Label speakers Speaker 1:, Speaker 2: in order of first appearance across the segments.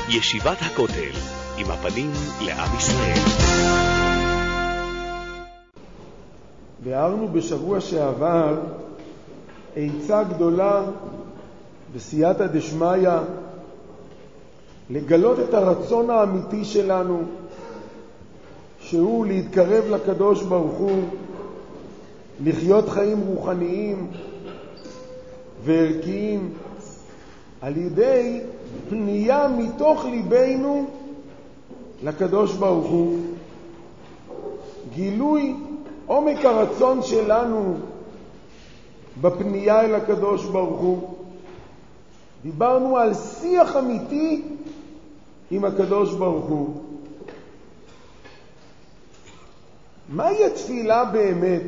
Speaker 1: ישיבת הכותל, עם הפנים לעם ישראל.
Speaker 2: ביארנו בשבוע שעבר עצה גדולה בסייעתא דשמיא לגלות את הרצון האמיתי שלנו, שהוא להתקרב לקדוש ברוך הוא, לחיות חיים רוחניים וערכיים על ידי פנייה מתוך ליבנו לקדוש ברוך הוא, גילוי עומק הרצון שלנו בפנייה אל הקדוש ברוך הוא. דיברנו על שיח אמיתי עם הקדוש ברוך הוא. מהי התפילה באמת?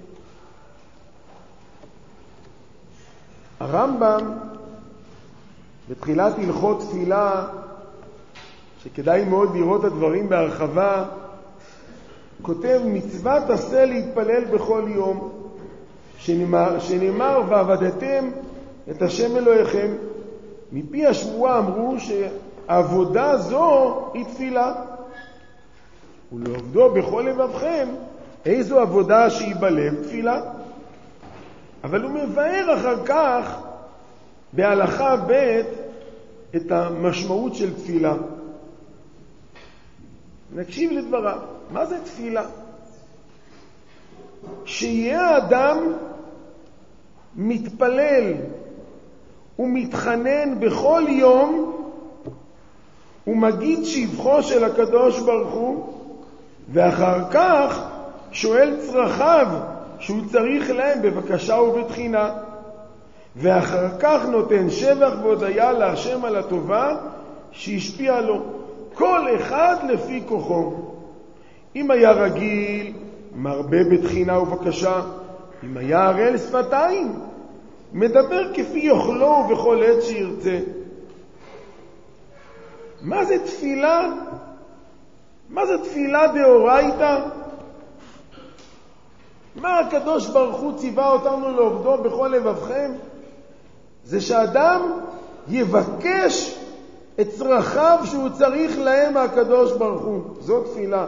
Speaker 2: הרמב"ם בתחילת הלכות תפילה, שכדאי מאוד לראות את הדברים בהרחבה, כותב מצוות עשה להתפלל בכל יום, שנאמר ועבדתם את השם אלוהיכם. מפי השבועה אמרו שעבודה זו היא תפילה. ולעבדו בכל לבבכם, איזו עבודה שהיא בלב? תפילה. אבל הוא מבאר אחר כך בהלכה ב' את המשמעות של תפילה. נקשיב לדבריו. מה זה תפילה? שיהיה האדם מתפלל ומתחנן בכל יום ומגיד שבחו של הקדוש ברוך הוא, ואחר כך שואל צרכיו שהוא צריך להם בבקשה ובתחינה, ואחר כך נותן שבח והודיה להשם על הטובה שהשפיע לו, כל אחד לפי כוחו. אם היה רגיל, מרבה בתחינה ובקשה. אם היה ערל שפתיים, מדבר כפי יוכלו ובכל עת שירצה. מה זה תפילה? מה זה תפילה דאורייתא? מה הקדוש ברוך הוא ציווה אותנו לעבדו בכל לבבכם? זה שאדם יבקש את צרכיו שהוא צריך להם מהקדוש ברוך הוא. זו תפילה.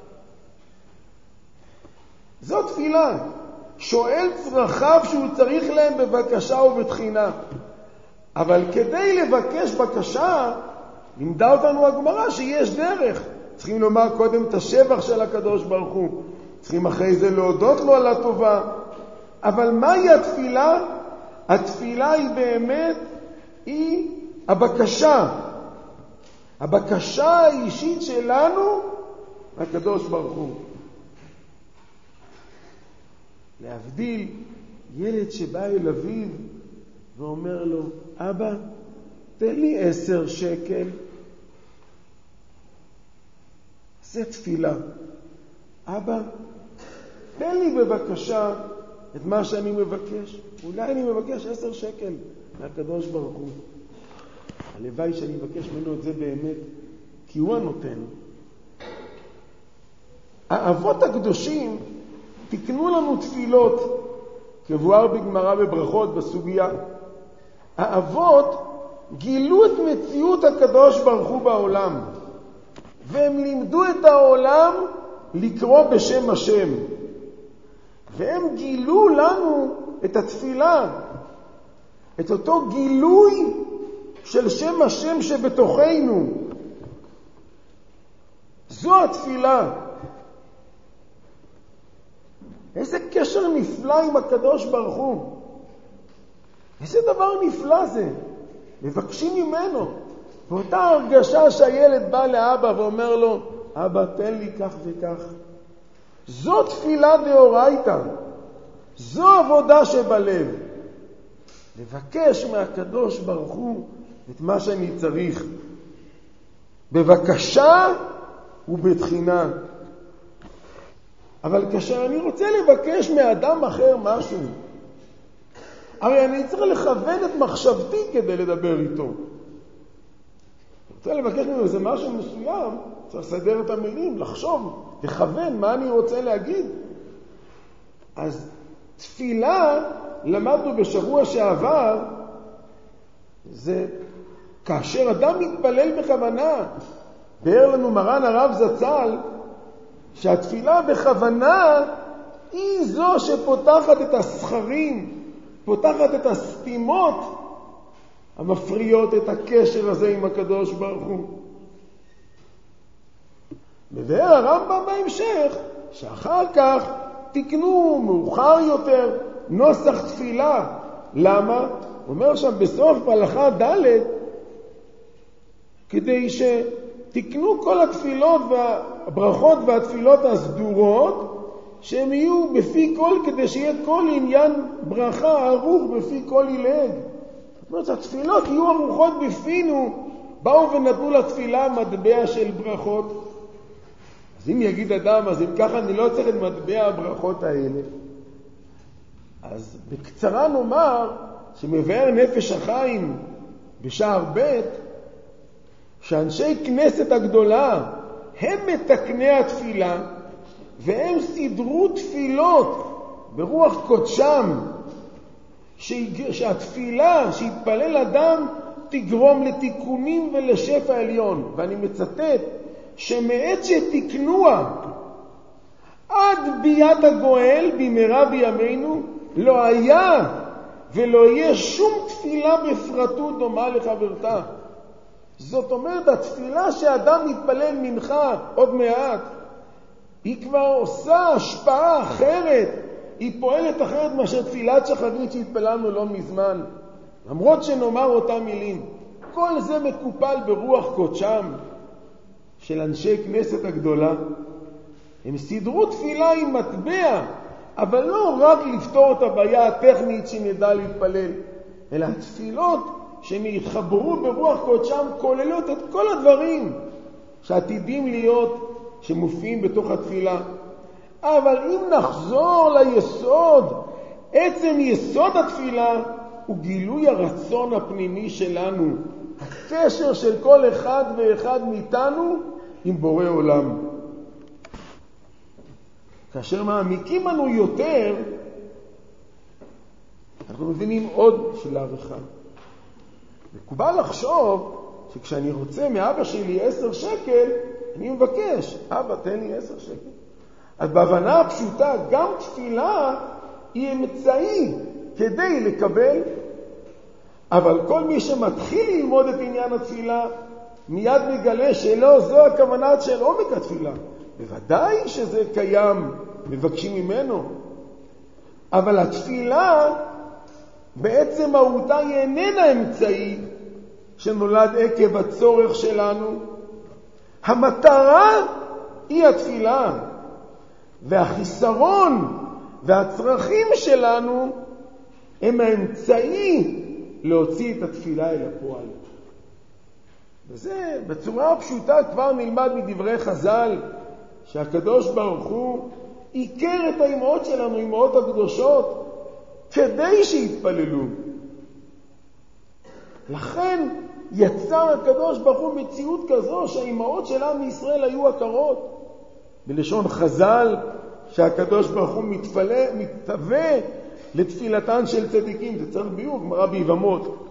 Speaker 2: זו תפילה. שואל צרכיו שהוא צריך להם בבקשה ובתחינה. אבל כדי לבקש בקשה, לימדה אותנו הגמרא שיש דרך. צריכים לומר קודם את השבח של הקדוש ברוך הוא. צריכים אחרי זה להודות לו על הטובה. אבל מהי התפילה? התפילה היא באמת, היא הבקשה. הבקשה האישית שלנו לקדוש ברוך הוא. להבדיל ילד שבא אל אביו ואומר לו, אבא, תן לי 10 שקל. זה תפילה. אבא, תן לי בבקשה את מה שאני מבקש. אולי אני מבקש 10 שקל מהקדוש ברוך הוא. הלוואי שאני מבקש ממנו את זה באמת, כי הוא הנותן. האבות הקדושים תקנו לנו תפילות, כבואר בגמרא בברכות בסוגיה. האבות גילו את מציאות הקדוש ברוך הוא בעולם, והם לימדו את העולם לקרוא בשם השם, והם גילו לנו את התפילה, את אותו גילוי של שם השם שבתוכנו. זו התפילה. איזה קשר נפלא עם הקדוש ברוך הוא. איזה דבר נפלא זה. מבקשים ממנו. ואותה הרגשה שהילד בא לאבא ואומר לו, אבא תן לי כך וכך. זו תפילה דאורייתא. זו עבודה שבלב. לבקש מהקדוש ברוך הוא את מה שאני צריך. בבקשה ובתחינה. אבל כאשר אני רוצה לבקש מאדם אחר משהו, הרי אני צריך לכוון את מחשבתי כדי לדבר איתו. רוצה לבקש ממנו איזה משהו מסוים, צריך לסדר את המילים, לחשוב, לכוון מה אני רוצה להגיד. אז תפילה, למדנו בשבוע שעבר, זה כאשר אדם מתפלל בכוונה, באר לנו מרן הרב זצ"ל, שהתפילה בכוונה היא זו שפותחת את הסכרים, פותחת את הסתימות המפריעות את הקשר הזה עם הקדוש ברוך הוא. מבאר הרמב"ם בהמשך, שאחר כך תקנו מאוחר יותר נוסח תפילה. למה? הוא אומר שם בסוף הלכה ד', כדי שתקנו כל התפילות והברכות והתפילות הסדורות, שהם יהיו בפי כל, כדי שיהיה כל עניין ברכה ערוך בפי כל ילד. זאת אומרת, התפילות יהיו ערוכות בפינו. באו ונתנו לתפילה מטבע של ברכות. אז אם יגיד אדם, אז אם ככה אני לא צריך את מטבע הברכות האלה. אז בקצרה נאמר שמבאר נפש החיים בשער ב' שאנשי כנסת הגדולה הם מתקני התפילה, והם סידרו תפילות ברוח קודשם, שהתפילה שהתפלל אדם תגרום לתיקונים ולשפע עליון. ואני מצטט, שמעת שתקנוה עד ביאת הגואל במהרה בימינו לא היה ולא יהיה שום תפילה בפרטות דומה לחברתה. זאת אומרת, התפילה שאדם מתפלל מנחה עוד מעט, היא כבר עושה השפעה אחרת, היא פועלת אחרת מאשר תפילת שחרית שהתפללנו לא מזמן, למרות שנאמר אותם מילים. כל זה מקופל ברוח קודשם של אנשי כנסת הגדולה. הם סידרו תפילה עם מטבע, אבל לא רק לפתור את הבעיה הטכנית שנדע להתפלל, אלא התפילות שהם יתחברו ברוח קודשם כוללות את כל הדברים שעתידים להיות, שמופיעים בתוך התפילה. אבל אם נחזור ליסוד, עצם יסוד התפילה הוא גילוי הרצון הפנימי שלנו, הקשר של כל אחד ואחד מאיתנו עם בורא עולם. כאשר מעמיקים לנו יותר, אנחנו מבינים עוד של העריכה. מקובל לחשוב שכשאני רוצה מאבא שלי 10 שקל, אני מבקש, אבא תן לי 10 שקל. אז בהבנה הפשוטה, גם תפילה היא אמצעי כדי לקבל. אבל כל מי שמתחיל ללמוד את עניין התפילה, מיד מגלה שלא זו הכוונה של עומק התפילה. בוודאי שזה קיים, מבקשים ממנו. אבל התפילה, בעצם מהותה היא איננה אמצעי שנולד עקב הצורך שלנו. המטרה היא התפילה, והחיסרון והצרכים שלנו הם האמצעי להוציא את התפילה אל הפועל. וזה בצורה הפשוטה כבר נלמד מדברי חז"ל, שהקדוש ברוך הוא עיקר את האימהות שלנו, האימהות הקדושות, כדי שיתפללו. לכן יצר הקדוש ברוך הוא מציאות כזו שהאימהות של עם ישראל היו עקרות. בלשון חז"ל, שהקדוש ברוך הוא מתהווה לתפילתן של צדיקים. זה צריך ביור, גמרא ביבמות.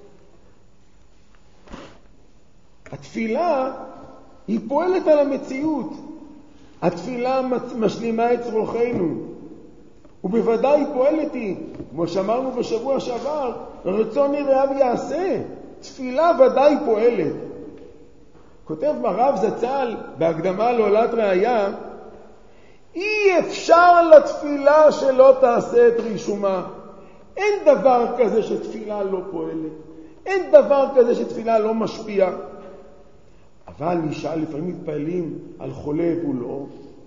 Speaker 2: התפילה היא פועלת על המציאות. התפילה משלימה את צרכינו, ובוודאי היא פועלת היא, כמו שאמרנו בשבוע שעבר, רצון יראה ויעשה. תפילה ודאי פועלת. כותב הרב זצ"ל בהקדמה לעולת ראיה, אי אפשר לתפילה שלא תעשה את רישומה. אין דבר כזה שתפילה לא פועלת. אין דבר כזה שתפילה לא משפיעה. אבל נשאל, לפעמים מתפעלים על חולה והוא לא.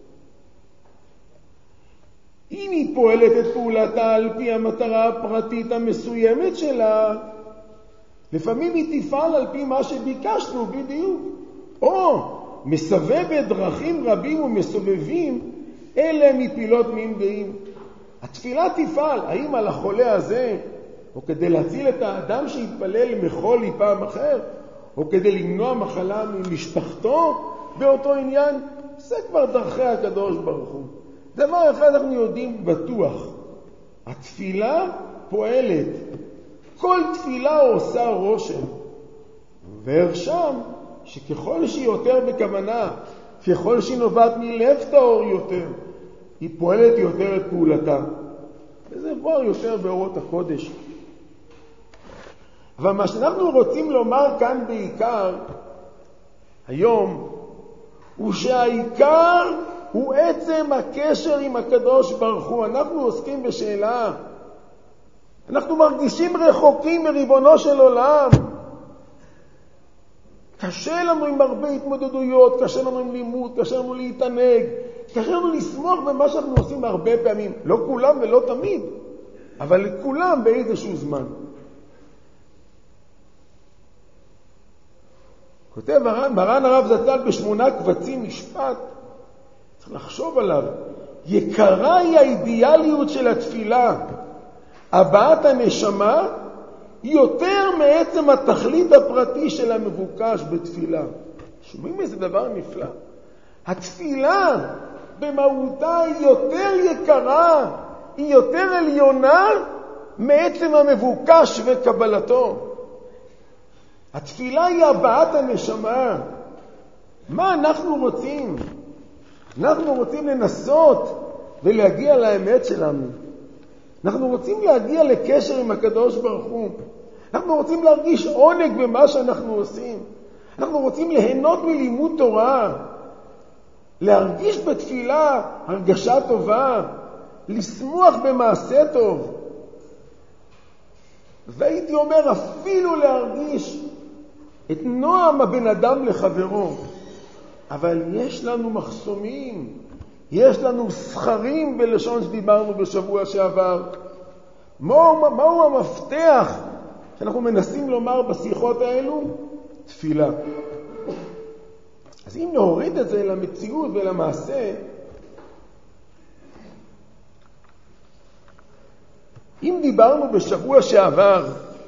Speaker 2: אם היא פועלת את פעולתה על פי המטרה הפרטית המסוימת שלה, לפעמים היא תפעל על פי מה שביקשנו בדיוק. או מסבבת דרכים רבים ומסובבים, אלה מפילות מינדעים. התפילה תפעל, האם על החולה הזה, או כדי להציל את האדם שהתפלל מחולי פעם אחר, או כדי למנוע מחלה ממשפחתו באותו עניין, זה כבר דרכי הקדוש ברוך הוא. דבר אחד אנחנו יודעים בטוח, התפילה פועלת. כל תפילה עושה רושם. מבאר שם שככל שהיא יותר בכוונה, ככל שהיא נובעת מלב טהור יותר, היא פועלת יותר את פעולתה. וזה מבואר יותר באורות הקודש. אבל מה שאנחנו רוצים לומר כאן בעיקר, היום, הוא שהעיקר הוא עצם הקשר עם הקדוש ברוך הוא. אנחנו עוסקים בשאלה. אנחנו מרגישים רחוקים מריבונו של עולם. קשה לנו עם הרבה התמודדויות, קשה לנו עם לימוד, קשה לנו להתענג, קשה לנו לסמוך במה שאנחנו עושים הרבה פעמים. לא כולם ולא תמיד, אבל לכולם באיזשהו זמן. כותב מרן הרב זצ"ל ב8 קבצים משפט, צריך לחשוב עליו. יקרה היא האידיאליות של התפילה. הבעת הנשמה היא יותר מעצם התכלית הפרטי של המבוקש בתפילה. שומעים איזה דבר נפלא. התפילה במהותה היא יותר יקרה, היא יותר עליונה מעצם המבוקש וקבלתו. התפילה היא הבעת הנשמה. מה אנחנו רוצים? אנחנו רוצים לנסות ולהגיע לאמת שלנו. אנחנו רוצים להגיע לקשר עם הקדוש ברוך הוא. אנחנו רוצים להרגיש עונג במה שאנחנו עושים. אנחנו רוצים ליהנות מלימוד תורה. להרגיש בתפילה הרגשה טובה. לשמוח במעשה טוב. והייתי אומר אפילו להרגיש את נועם הבן אדם לחברו. אבל יש לנו מחסומים, יש לנו סחרים בלשון שדיברנו בשבוע שעבר. מהו המפתח שאנחנו מנסים לומר בשיחות האלו? תפילה. אז אם נוריד את זה למציאות ולמעשה, אם דיברנו בשבוע שעבר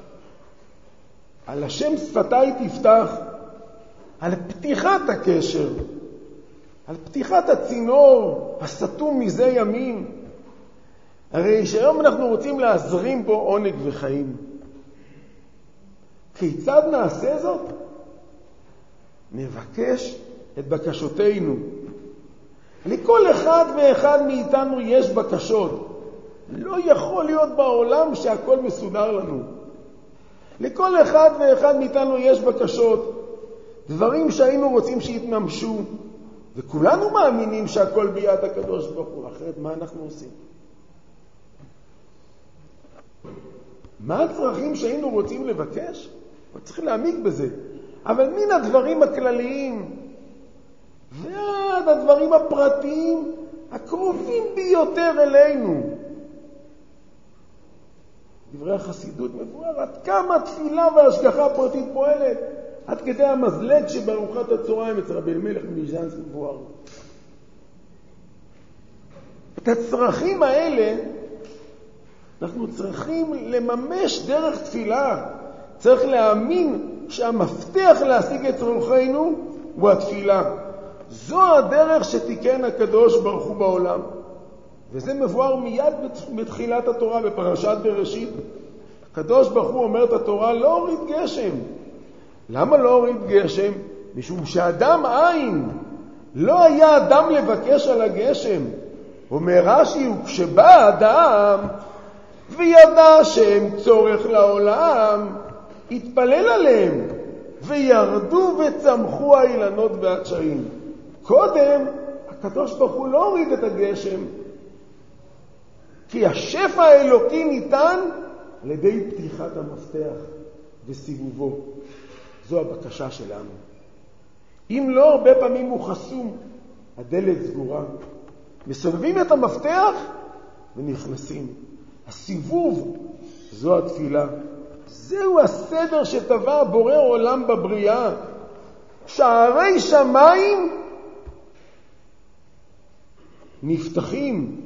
Speaker 2: על השם שפתיי תפתח, על פתיחת הקשר, על פתיחת הצינור הסתום מזה ימים, הרי שהיום אנחנו רוצים להזרים בו עונג וחיים. כיצד נעשה זאת? נבקש את בקשותינו. לכל אחד ואחד מאיתנו יש בקשות. לא יכול להיות בעולם שהכל מסודר לנו. לכל אחד ואחד מאיתנו יש בקשות. דברים שהיינו רוצים שיתממשו. וכולנו מאמינים שהכל ביד הקדוש ברוך הוא. אחרת מה אנחנו עושים? מה הצרכים שהיינו רוצים לבקש? צריך להעמיק בזה. אבל מן הדברים הכלליים ועד הדברים הפרטיים הקרובים ביותר אלינו. דברי החסידות מבואר עד כמה תפילה והשגחה פרטית פועלת, עד כדי המזלג שבארוחת הצהריים אצל רבי אלימלך מליז'נסק מבואר. את הצרכים האלה אנחנו צריכים לממש דרך תפילה. צריך להאמין שהמפתח להשיג את צרכינו הוא התפילה. זו הדרך שתיקן הקדוש ברוך הוא בעולם. וזה מבואר מיד בתחילת התורה בפרשת בראשית. הקדוש ברוך הוא אומר את התורה לא הוריד גשם. למה לא הוריד גשם? משום שאדם אין. לא היה אדם לבקש על הגשם. אומר רש"י, וכשבא אדם וידע שהם צורך לעולם, התפלל עליהם, וירדו וצמחו האילנות והדשאים. קודם, הקדוש ברוך הוא לא הוריד את הגשם, כי השפע האלוקי ניתן על ידי פתיחת המפתח וסיבובו. זו הבקשה שלנו. אם לא, הרבה פעמים הוא חסום, הדלת סגורה. מסובבים את המפתח ונכנסים. הסיבוב, זו התפילה. זהו הסדר שטבע בורא עולם בבריאה. שערי שמיים נפתחים.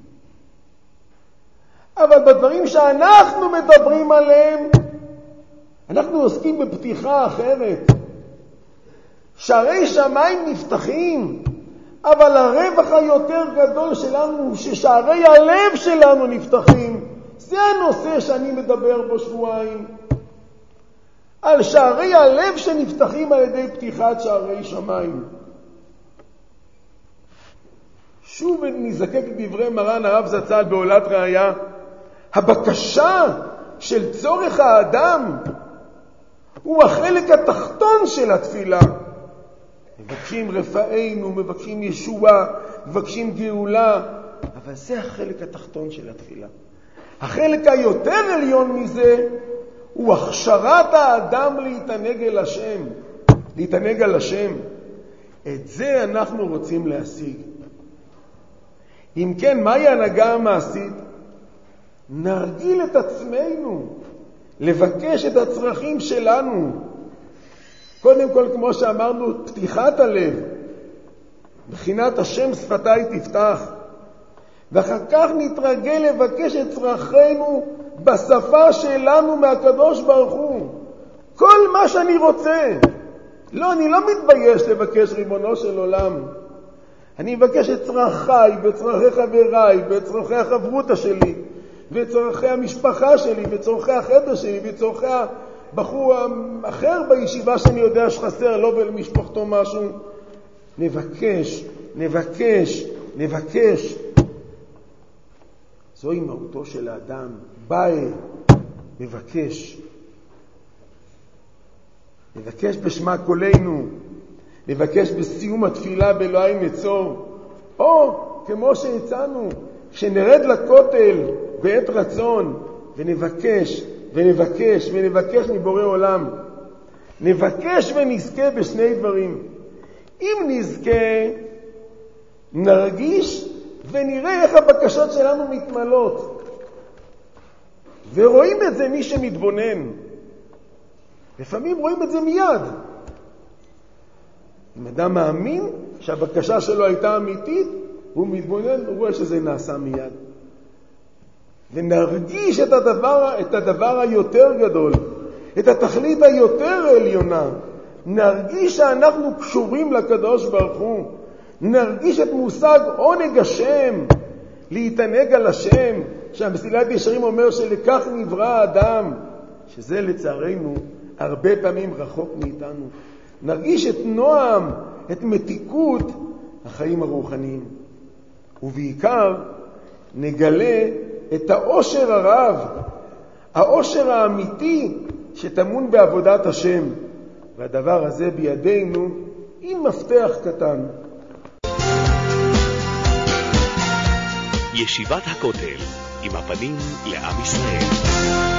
Speaker 2: אבל בדברים שאנחנו מדברים עליהם, אנחנו עוסקים בפתיחה אחרת. שערי שמיים נפתחים, אבל הרווח היותר גדול שלנו הוא ששערי הלב שלנו נפתחים. זה הנושא שאני מדבר בו שבועיים. על שערי הלב שנפתחים על ידי פתיחת שערי שמיים. שוב נזקק דברי מרן הרב זצ"ל בעולת ראיה, הבקשה של צורך האדם הוא החלק התחתון של התפילה. מבקשים רפאנו, מבקשים ישועה, מבקשים גאולה, אבל זה החלק התחתון של התפילה. החלק היותר עליון מזה הוא הכשרת האדם להתענג על השם. את זה אנחנו רוצים להשיג. אם כן, מהי ההנהגה המעשית? נרגיל את עצמנו, לבקש את הצרכים שלנו. קודם כל, כמו שאמרנו, פתיחת הלב, בחינת השם שפתיי תפתח. ואחר כך נתרגל לבקש את צרכינו בשפה שלנו מהקדוש ברוך הוא. כל מה שאני רוצה. לא, אני לא מתבייש לבקש ריבונו של עולם. אני מבקש את צרכיי, וצרכי חבריי, וצרכי החברותא שלי, וצרכי המשפחה שלי, וצרכי החדר שלי, וצרכי הבחור אחר בישיבה שאני יודע שחסר לו ולמשפחתו משהו. נבקש, נבקש, נבקש. זוהי מהותו של האדם. באי, מבקש. נבקש בשמה קולנו. נבקש בסיום התפילה באלוהי נצור. או כמו שהצענו, שנרד לכותל בעת רצון ונבקש ונבקש ונבקש מבורא עולם. נבקש ונזכה בשני דברים. אם נזכה, נרגיש ונראה איך הבקשות שלנו מתמלות. ורואים את זה מי שמתבונן. לפעמים רואים את זה מיד. אם אדם מאמין שהבקשה שלו הייתה אמיתית, הוא מתבונן, הוא רואה שזה נעשה מיד. ונרגיש את הדבר היותר גדול, את התכלית היותר עליונה. נרגיש שאנחנו קשורים לקדוש ברוך הוא. נרגיש את מושג עונג השם, להתענג על השם, שהמסילת ישרים אומר שלכך נברא האדם, שזה לצערנו הרבה פעמים רחוק מאיתנו. נרגיש את נועם, את מתיקות החיים הרוחניים. ובעיקר נגלה את האושר הרב, האושר האמיתי שטמון בעבודת השם. והדבר הזה בידינו עם מפתח קטן.
Speaker 1: ישיבת הכותל, עם הפנים לעם ישראל.